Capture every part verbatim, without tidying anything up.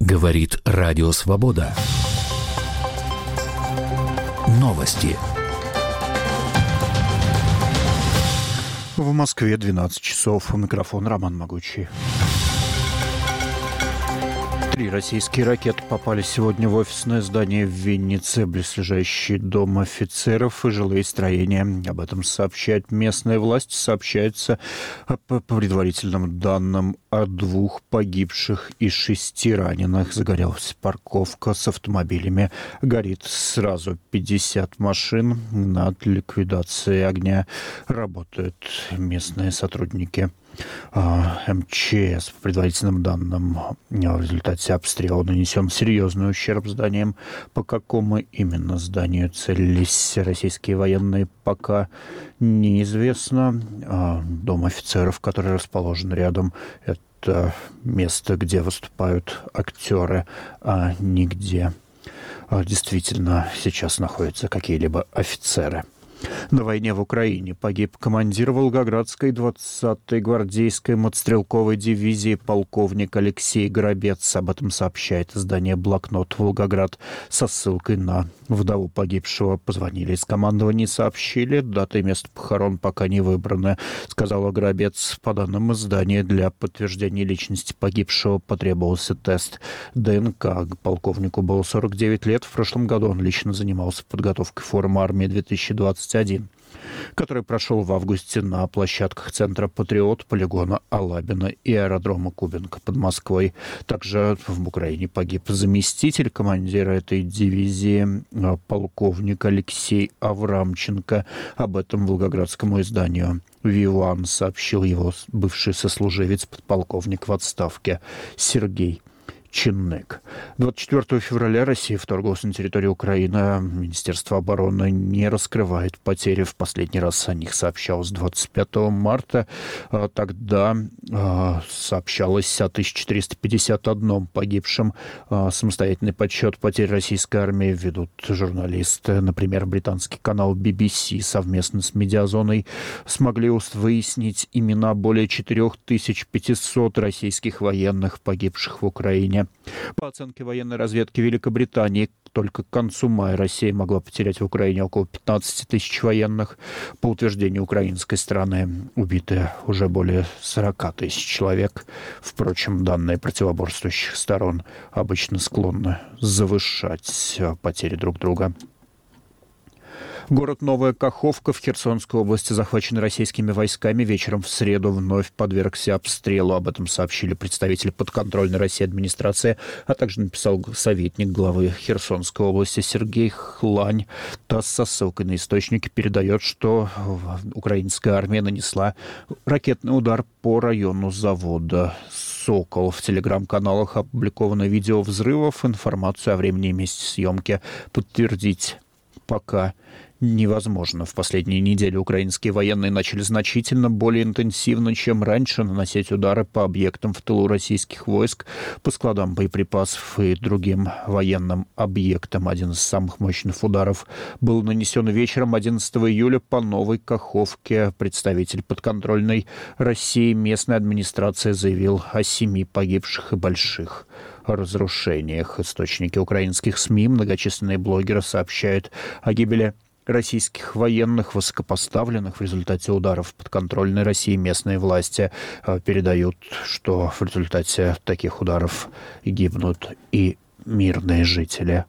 Говорит Радио Свобода. Новости. В Москве двенадцать часов. У микрофона Роман Могучий. Три российские ракеты попали сегодня в офисное здание в Виннице, близлежащий дом офицеров и жилые строения. Об этом сообщает местная власть. Сообщается по предварительным данным о двух погибших и шести раненых. Загорелась парковка с автомобилями. Горит сразу пятьдесят машин. Над ликвидацией огня работают местные сотрудники эм че эс. По предварительным данным, в результате обстрела нанесен серьезный ущерб зданиям. По какому именно зданию целились российские военные, пока неизвестно. Дом офицеров, который расположен рядом, это место, где выступают актеры, а не где действительно сейчас находятся какие-либо офицеры. На войне в Украине погиб командир Волгоградской двадцатой гвардейской мотострелковой дивизии полковник Алексей Горобец. Об этом сообщает издание «Блокнот Волгоград» со ссылкой на вдову погибшего. Позвонили из командования, сообщили, дата и место похорон пока не выбраны, сказала Горобец. По данным издания, для подтверждения личности погибшего потребовался тест дэ эн ка. Полковнику было сорок девять лет. В прошлом году он лично занимался подготовкой формы армии две тысячи двадцать один, который прошел в августе на площадках Центра «Патриот», полигона Алабино и аэродрома Кубинка под Москвой. Также в Украине погиб заместитель командира этой дивизии, полковник Алексей Аврамченко. Об этом волгоградскому изданию «Виван» сообщил его бывший сослуживец, подполковник в отставке Сергей Чиннык. двадцать четвёртого февраля Россия вторглась на территорию Украины. Министерство обороны не раскрывает потери. В последний раз о них сообщалось двадцать пятого марта. Тогда сообщалось о тысяча четыреста пятьдесят одном погибшем. Самостоятельный подсчет потерь российской армии ведут журналисты. Например, британский канал би би си совместно с Медиазоной смогли выяснить имена более четыре тысячи пятьсот российских военных, погибших в Украине. По оценке военной разведки Великобритании, только к концу мая Россия могла потерять в Украине около пятнадцать тысяч военных. По утверждению украинской стороны, убиты уже более сорок тысяч человек. Впрочем, данные противоборствующих сторон обычно склонны завышать потери друг друга. Город Новая Каховка в Херсонской области захвачен российскими войсками. Вечером в среду вновь подвергся обстрелу. Об этом сообщили представители подконтрольной России администрации, а также написал советник главы Херсонской области Сергей Хлань. ТАСС со ссылкой на источники передает, что украинская армия нанесла ракетный удар по району завода «Сокол». В телеграм-каналах опубликовано видео взрывов. Информацию о времени и месте съемки подтвердить пока невозможно. В последние недели украинские военные начали значительно более интенсивно, чем раньше, наносить удары по объектам в тылу российских войск, по складам боеприпасов и другим военным объектам. Один из самых мощных ударов был нанесен вечером одиннадцатого июля по Новой Каховке. Представитель подконтрольной России местной администрации заявил о семи погибших и больших разрушениях. Источники украинских СМИ, многочисленные блогеры сообщают о гибели российских военных, высокопоставленных в результате ударов подконтрольной России. Местные власти передают, что в результате таких ударов гибнут и мирные жители.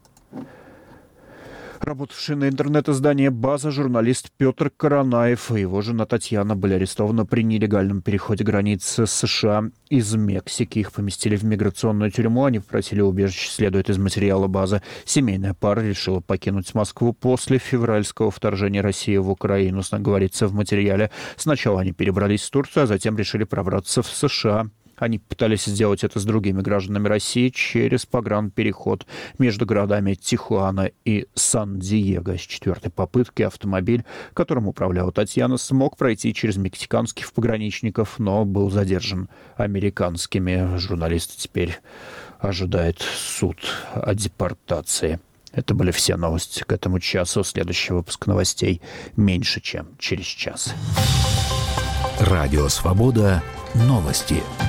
Работавший на интернет-издании «База» журналист Петр Коронаев и его жена Татьяна были арестованы при нелегальном переходе границы США из Мексики. Их поместили в миграционную тюрьму. Они попросили убежище, следует из материала «База». Семейная пара решила покинуть Москву после февральского вторжения России в Украину. Говорится в материале. Сначала они перебрались в Турцию, а затем решили пробраться в США. Они пытались сделать это с другими гражданами России через погранпереход между городами Тихуана и Сан-Диего. С четвертой попытки автомобиль, которым управляла Татьяна, смог пройти через мексиканских пограничников, но был задержан американскими. Журналисты теперь ожидают суд о депортации. Это были все новости к этому часу. Следующий выпуск новостей меньше, чем через час. Радио «Свобода». Новости.